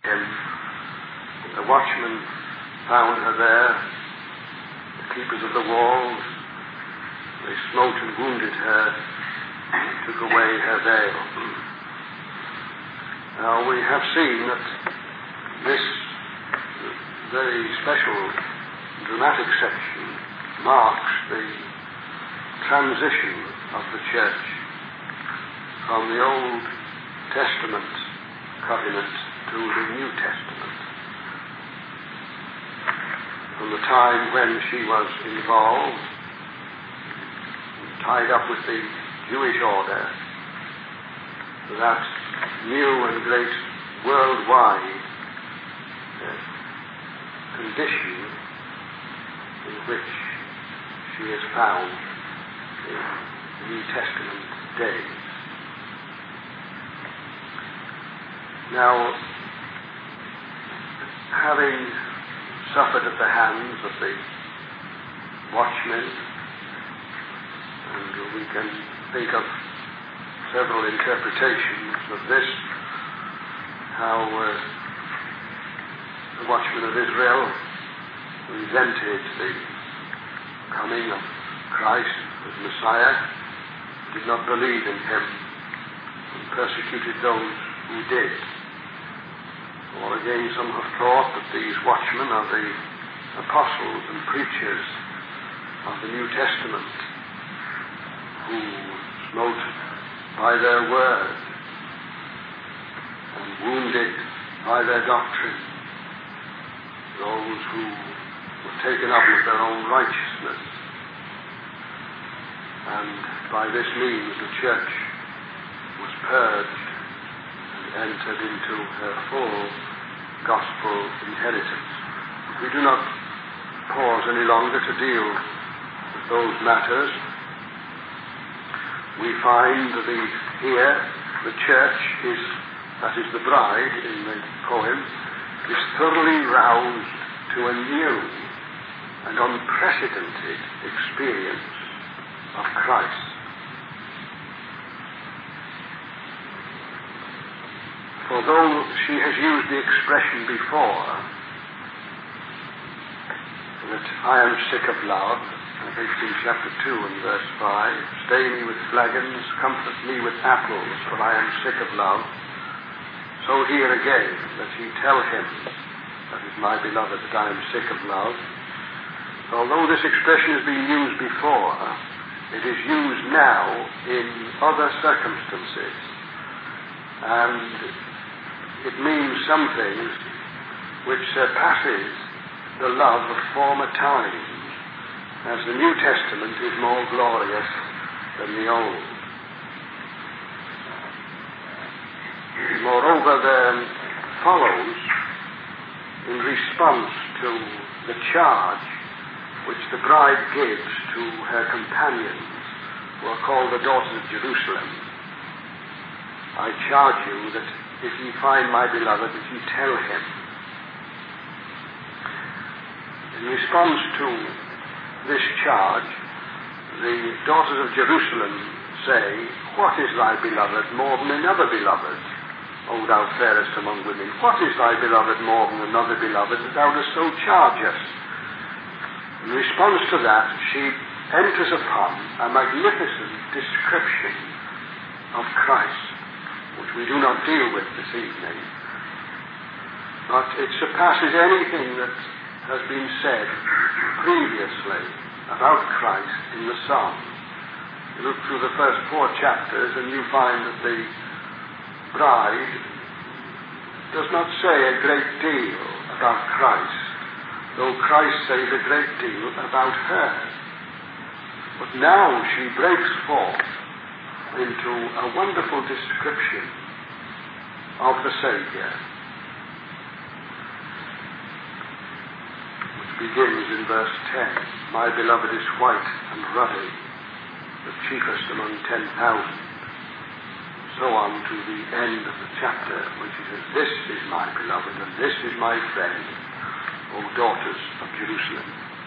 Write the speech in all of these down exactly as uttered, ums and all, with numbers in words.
him. The watchmen found her there. The keepers of the walls, they smote and wounded her, took away her veil. Now we have seen that this very special dramatic section marks the transition of the church from the Old Testament covenant to the New Testament. From the time when she was involved, tied up with the Jewish order, to that new and great worldwide uh, condition in which she is found in New Testament days. Now, having suffered at the hands of the watchmen, and we can think of several interpretations of this, how uh, the watchmen of Israel resented the coming of Christ as Messiah, did not believe in him, and persecuted those who did. Or again, some have thought that these watchmen are the apostles and preachers of the New Testament, who smote by their word and wounded by their doctrine those who were taken up with their own righteousness. And by this means the church was purged and entered into her full gospel inheritance. We do not pause any longer to deal with those matters. We find that the, here the church is, that is the bride in the poem, is thoroughly roused to a new and unprecedented experience of Christ. For though she has used the expression before that I am sick of love, I think in chapter two and verse five, stay me with flagons, comfort me with apples, for I am sick of love. So here again, that ye tell him, that is my beloved, that I am sick of love. Although this expression has been used before, it is used now in other circumstances, and it means something which surpasses the love of former times, as the New Testament is more glorious than the Old. Moreover, there follows, in response to the charge which the bride gives to her companions, who are called the daughters of Jerusalem, I charge you that if ye find my beloved, that ye tell him. In response to this charge, the daughters of Jerusalem say, what is thy beloved more than another beloved, O thou fairest among women? What is thy beloved more than another beloved, that thou dost so charge us? In response to that, she enters upon a magnificent description of Christ, which we do not deal with this evening. But it surpasses anything that has been said previously about Christ in the Psalm. You look through the first four chapters and you find that the bride does not say a great deal about Christ, though Christ says a great deal about her. But now she breaks forth into a wonderful description of the Saviour, which begins in verse ten. My beloved is white and ruddy, the chiefest among ten thousand. So on to the end of the chapter, which he says, this is my beloved, and this is my friend, O daughters of Jerusalem.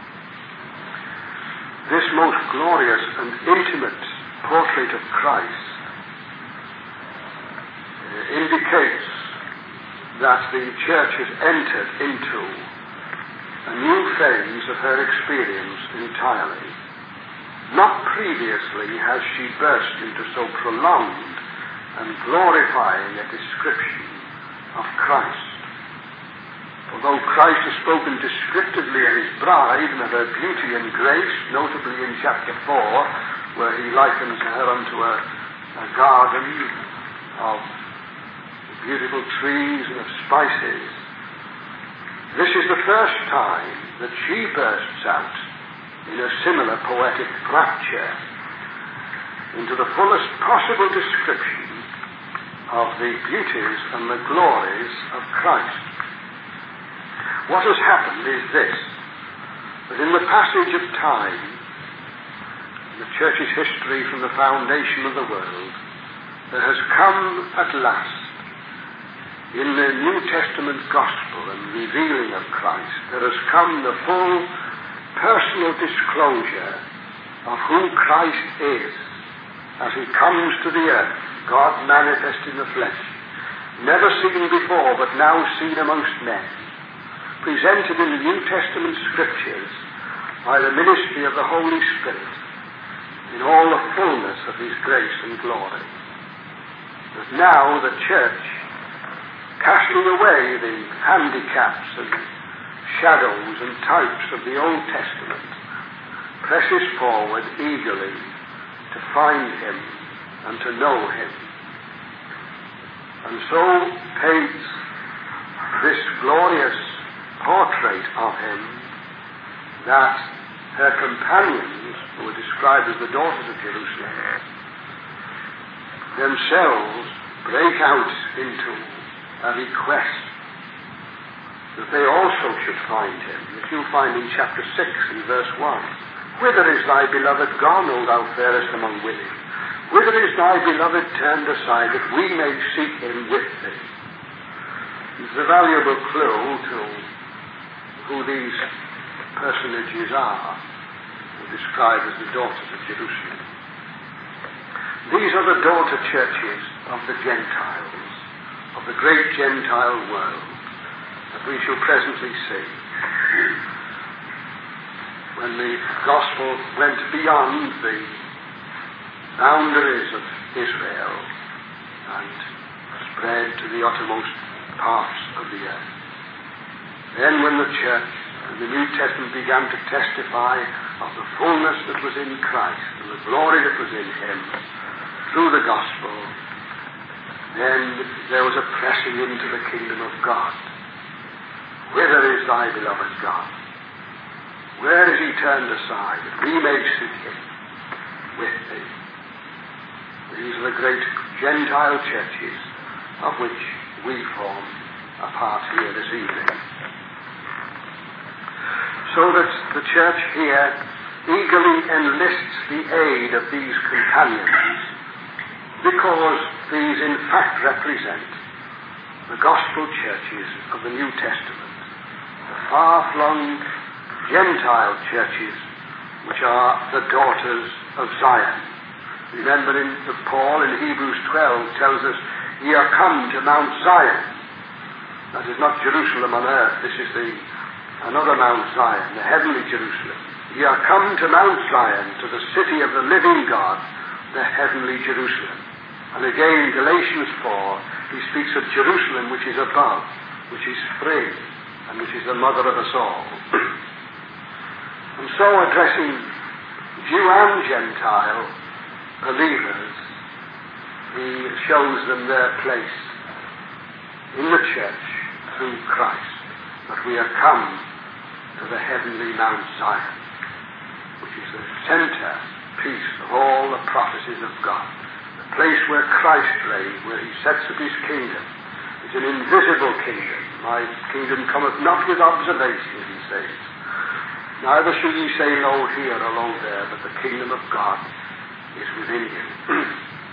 This most glorious and intimate portrait of Christ uh, indicates that the church has entered into a new phase of her experience entirely. Not previously has she burst into so prolonged and glorifying a description of Christ. Although Christ has spoken descriptively of his bride and of her beauty and grace, notably in chapter four, where he likens her unto a, a garden of beautiful trees and of spices, this is the first time that she bursts out in a similar poetic rapture into the fullest possible description of the beauties and the glories of Christ. What has happened is this, that in the passage of time, in the church's history from the foundation of the world, there has come at last, in the New Testament gospel and revealing of Christ, there has come the full personal disclosure of who Christ is as he comes to the earth, God manifest in the flesh, never seen before but now seen amongst men, presented in the New Testament scriptures by the ministry of the Holy Spirit in all the fullness of his grace and glory. But now the church, casting away the handicaps and shadows and types of the Old Testament, presses forward eagerly to find him and to know him, and so paints this glorious portrait of him that her companions, who are described as the daughters of Jerusalem, themselves break out into a request that they also should find him. If you find in chapter six in verse one, "Whither is thy beloved gone, O thou fairest among women? Whither is thy beloved turned aside, that we may seek him with thee?" It's a valuable clue to who these personages are, who are described as the daughters of Jerusalem. These are the daughter churches of the Gentiles, of the great Gentile world, that we shall presently see. When the gospel went beyond the boundaries of Israel and spread to the uttermost parts of the earth. Then when the church and the New Testament began to testify of the fullness that was in Christ and the glory that was in him through the gospel, then there was a pressing into the kingdom of God. Whither is thy beloved God? Where is he turned aside, that we may seek him with thee? These are the great Gentile churches of which we form a part here this evening. So that the church here eagerly enlists the aid of these companions, because these in fact represent the gospel churches of the New Testament, the far-flung Gentile churches which are the daughters of Zion. Remember in the Paul in Hebrews twelve tells us, "Ye are come to Mount Zion." That is not Jerusalem on earth, this is the another Mount Zion, the heavenly Jerusalem. "Ye are come to Mount Zion, to the city of the living God, the heavenly Jerusalem." And again in Galatians four, he speaks of Jerusalem which is above, which is free, and which is the mother of us all. And so addressing Jew and Gentile believers, he shows them their place in the church through Christ, that we are come to the heavenly Mount Zion, which is the center piece of all the prophecies of God, the place where Christ reigned, where he sets up his kingdom. It's an invisible kingdom. "My kingdom cometh not with observation," he says. "Neither shall ye say, Lo here or lo there, but the kingdom of God is within you."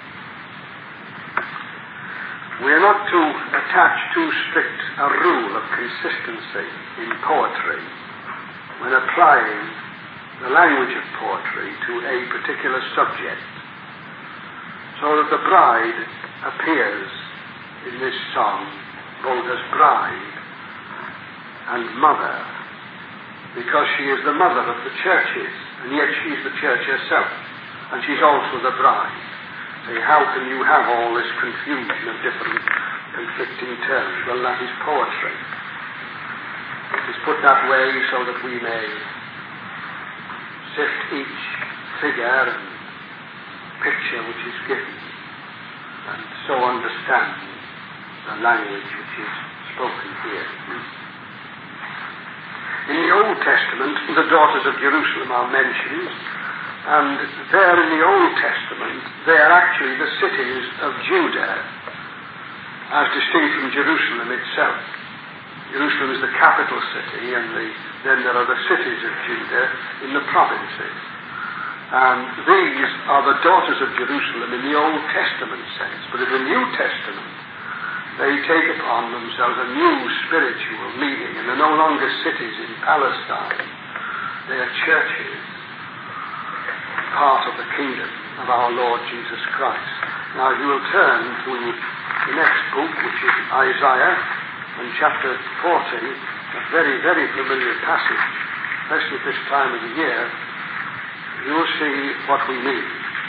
We are not to attach too strict a rule of consistency in poetry when applying the language of poetry to a particular subject, so that the bride appears in this song both as bride and mother, because she is the mother of the churches, and yet she's the church herself, and she's also the bride. Say, how can you have all this confusion of different conflicting terms? Well, that is poetry. It is put that way so that we may sift each figure and picture which is given, and so understand the language which is spoken here. In the Old Testament, the daughters of Jerusalem are mentioned, and there in the Old Testament, they are actually the cities of Judah, as distinct from Jerusalem itself. Jerusalem is the capital city, and the, then there are the cities of Judah in the provinces. And these are the daughters of Jerusalem in the Old Testament sense. But in the New Testament, they take upon themselves a new spiritual meaning, and they're no longer cities in Palestine. They are churches, part of the kingdom of our Lord Jesus Christ. Now, if you will turn to the next book, which is Isaiah, and chapter forty, a very, very familiar passage, especially at this time of the year, you will see what we mean.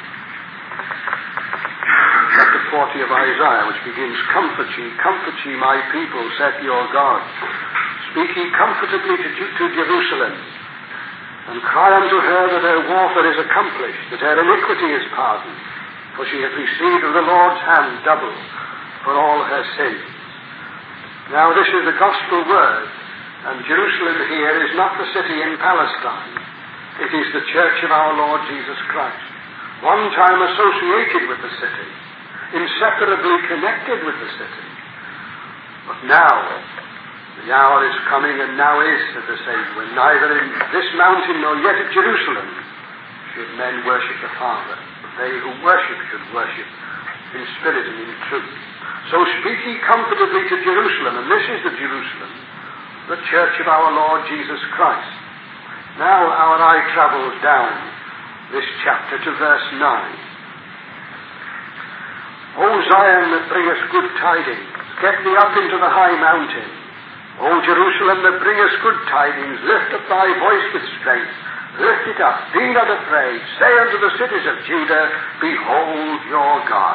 Chapter forty of Isaiah, which begins, Comfort ye, comfort ye, my people, saith your God. Speak ye comfortably to, to Jerusalem, and cry unto her that her warfare is accomplished, that her iniquity is pardoned, for she hath received of the Lord's hand double for all her sins. Now this is the gospel word, and Jerusalem here is not the city in Palestine. It is the church of our Lord Jesus Christ, one time associated with the city, inseparably connected with the city. But now, the hour is coming, and now is, said the Savior, when neither in this mountain nor yet at Jerusalem should men worship the Father. But they who worship should worship in spirit and in truth. So speak ye comfortably to Jerusalem, and this is the Jerusalem, the church of our Lord Jesus Christ. Now our eye travels down this chapter to verse nine. O Zion, that bringest good tidings, get thee up into the high mountain. O Jerusalem, that bringest good tidings, lift up thy voice with strength. Lift it up, be not afraid. Say unto the cities of Judah, Behold your God.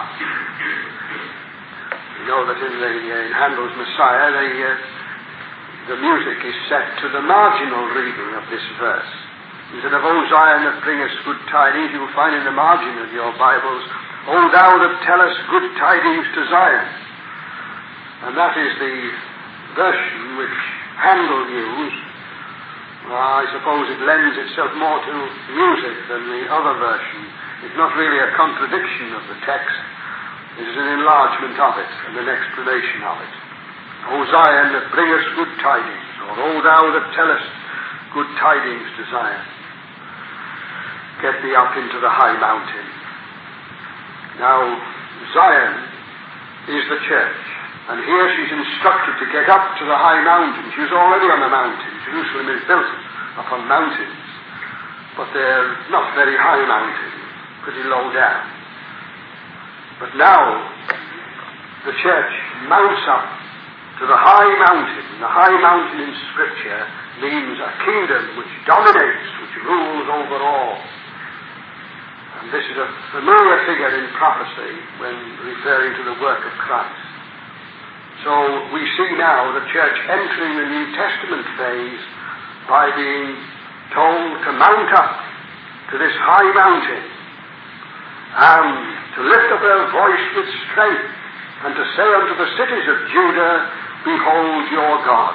You know that in, the, uh, in Handel's Messiah, the, uh, the music is set to the marginal reading of this verse. Instead of, O Zion, that bringest good tidings, you will find in the margin of your Bibles, O thou that tellest good tidings to Zion. And that is the version which Handel used. Well, I suppose it lends itself more to music than the other version. It's not really a contradiction of the text. It is an enlargement of it and an explanation of it. O Zion, that bringest good tidings, or O thou that tellest good tidings to Zion, get thee up into the high mountain. Now, Zion is the church, and here she's instructed to get up to the high mountain. She was already on a mountain. Jerusalem is built upon mountains, but they're not very high mountains, pretty low down. But now, the church mounts up to the high mountain. The high mountain in Scripture means a kingdom which dominates, which rules over all. And this is a familiar figure in prophecy when referring to the work of Christ. So we see now the church entering the New Testament phase by being told to mount up to this high mountain and to lift up their voice with strength and to say unto the cities of Judah, Behold your God.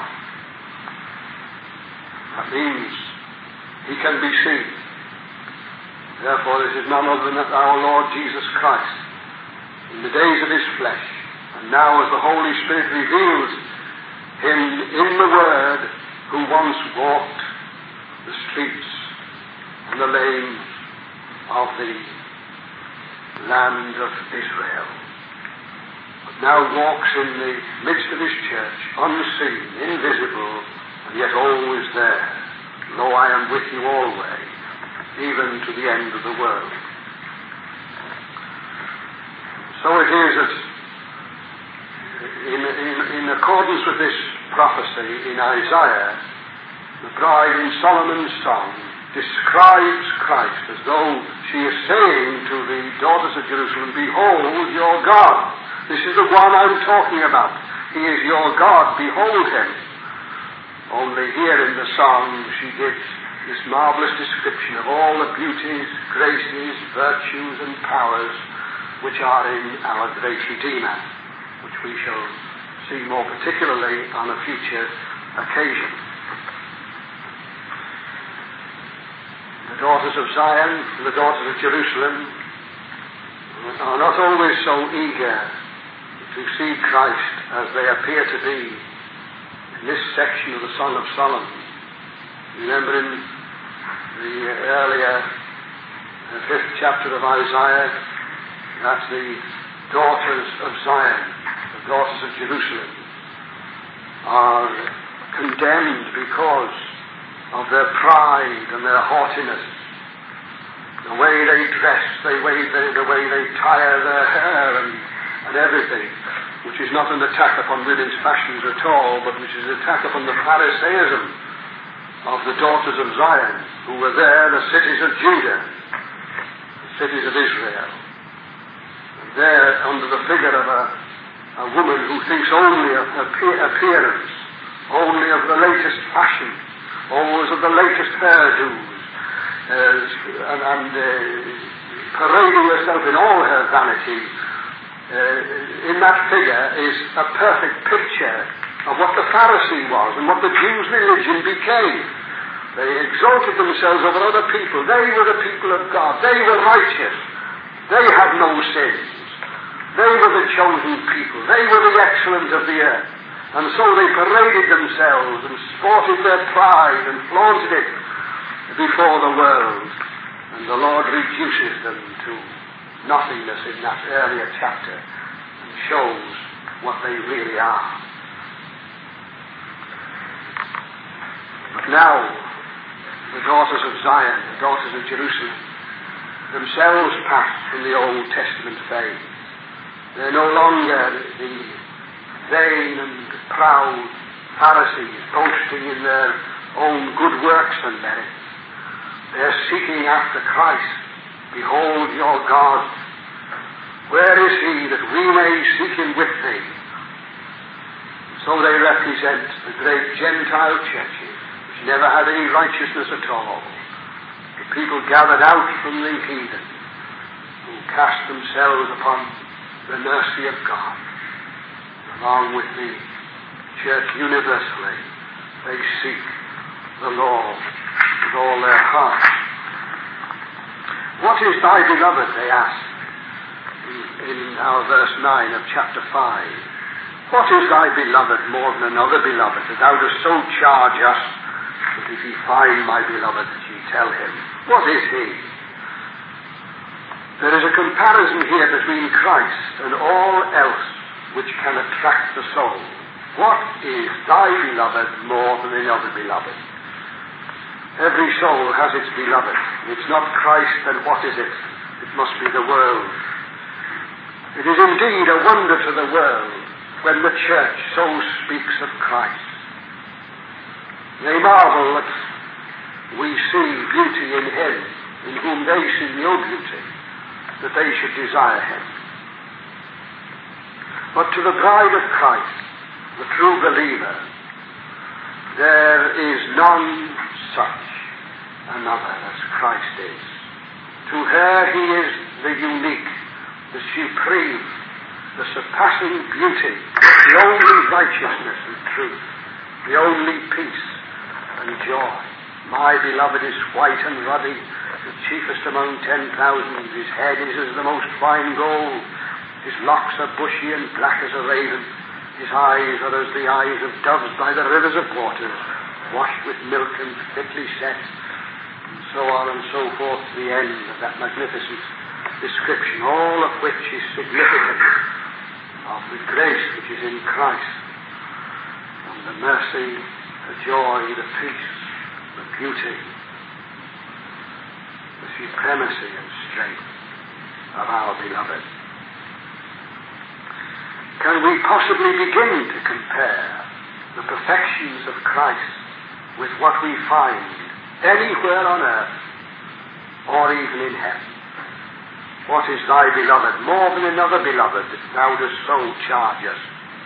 That means he can be seen. Therefore this is none other than our Lord Jesus Christ in the days of his flesh. And now as the Holy Spirit reveals him in the Word, who once walked the streets and the lanes of the land of Israel, but now walks in the midst of his church, unseen, invisible, and yet always there. Lo, I am with you always, even to the end of the world. So it is that in, in, in accordance with this prophecy in Isaiah, the bride in Solomon's song describes Christ as though she is saying to the daughters of Jerusalem, behold your God. This is the one I'm talking about. He is your God. Behold him. Only here in the song she gives this marvelous description of all the beauties, graces, virtues and powers which are in our great Redeemer, which we shall see more particularly on a future occasion. The daughters of Zion, the daughters of Jerusalem, are not always so eager to see Christ as they appear to be in this section of the Song of Solomon. Remember in the earlier the fifth chapter of Isaiah, that the daughters of Zion, the daughters of Jerusalem, are condemned because of their pride and their haughtiness, the way they dress, the way they, the way they tire their hair and, and everything, which is not an attack upon women's fashions at all, but which is an attack upon the Pharisaism of the daughters of Zion, who were there, the cities of Judah, the cities of Israel. And there, under the figure of a, a woman who thinks only of her appearance, only of the latest fashion, always of the latest hairdos, uh, and, and uh, parading herself in all her vanity, uh, in that figure is a perfect picture of what the Pharisee was and what the Jews' religion became. They exalted themselves over other people. They were the people of God. They were righteous. They had no sins. They were the chosen people. They were the excellent of the earth. And so they paraded themselves and sported their pride and flaunted it before the world. And the Lord reduces them to nothingness in that earlier chapter and shows what they really are. But now, the daughters of Zion, the daughters of Jerusalem, themselves passed from the Old Testament phase. They're no longer the vain and proud Pharisees boasting in their own good works and merits. They're seeking after Christ. Behold your God. Where is he that we may seek him with thee? So they represent the great Gentile churches, which never had any righteousness at all. The people gathered out from the heathen, who cast themselves upon the mercy of God. Along with the church universally, they seek the Lord with all their heart. What is thy beloved, they ask in, in our verse nine of chapter five. What is thy beloved more than another beloved, that thou dost so charge us, that if he find my beloved, that ye tell him? What is he? There is a comparison here between Christ and all else which can attract the soul. What is thy beloved more than another beloved? Every soul has its beloved. It's not Christ, then what is it? It must be the world. It is indeed a wonder to the world when the church so speaks of Christ. They marvel that we see beauty in him, in whom they see no beauty, that they should desire him. But to the bride of Christ, the true believer, there is none such another as Christ is. To her he is the unique, the supreme, the surpassing beauty, the only righteousness and truth, the only peace and joy. My beloved is white and ruddy, the chiefest among ten thousand. His head is as the most fine gold. His locks are bushy and black as a raven. His eyes are as the eyes of doves by the rivers of waters, washed with milk and fitly set, and so on and so forth to the end of that magnificent description, all of which is significant of the grace which is in Christ, and the mercy, the joy, the peace, the beauty, the supremacy and strength of our beloved. can we possibly begin to compare the perfections of Christ with what we find anywhere on earth or even in heaven? What is thy beloved more than another beloved that thou dost so charge us?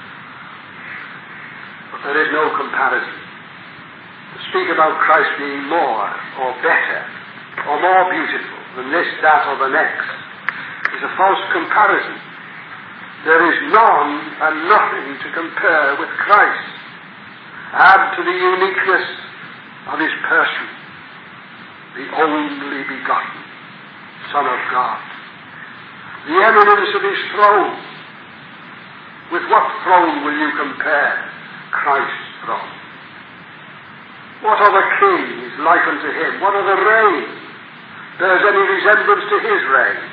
But there is no comparison. To speak about Christ being more or better or more beautiful than this, that, or the next is a false comparison. There is none and nothing to compare with Christ. Add to the uniqueness of his person, the only begotten Son of God, the eminence of his throne. With what throne will you compare Christ's throne? What other king is like unto him? What other reign bears any resemblance to his reign?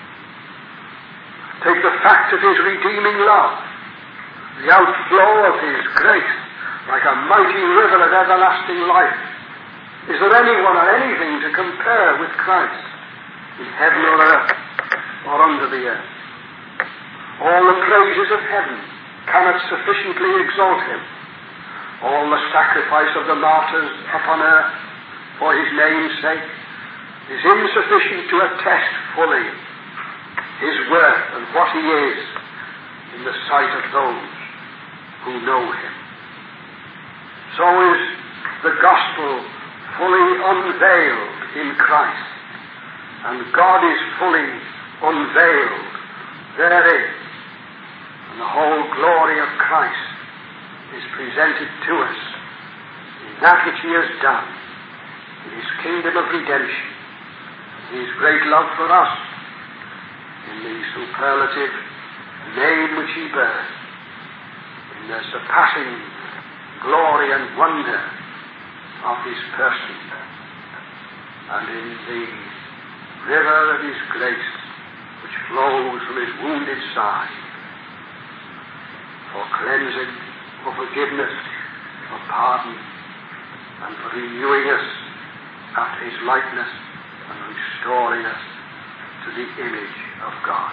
Take the fact of his redeeming love, the outflow of his grace, like a mighty river of everlasting life. Is there anyone or anything to compare with Christ in heaven or earth or under the earth? All the praises of heaven cannot sufficiently exalt him. All the sacrifice of the martyrs upon earth for his name's sake is insufficient to attest fully his worth and what he is in the sight of those who know him. So is the gospel fully unveiled in Christ, and God is fully unveiled therein, and the whole glory of Christ is presented to us in that which he has done, in his kingdom of redemption, in his great love for us, in the superlative name which he bears, in the surpassing glory and wonder of his person, and in the river of his grace which flows from his wounded side for cleansing, for forgiveness, for pardon, and for renewing us after his likeness and restoring us to the image of God.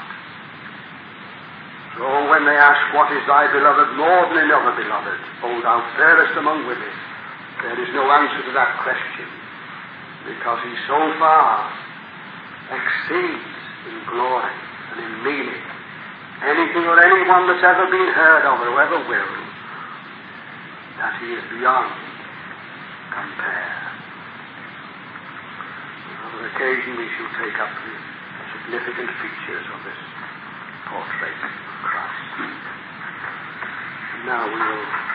So when they ask, what is thy beloved more than another beloved, O thou fairest among women, there is no answer to that question, because he so far exceeds in glory and in meaning anything or anyone that's ever been heard of or ever will, that he is beyond compare. On another occasion we shall take up the significant features of this portrait of Christ. And now we will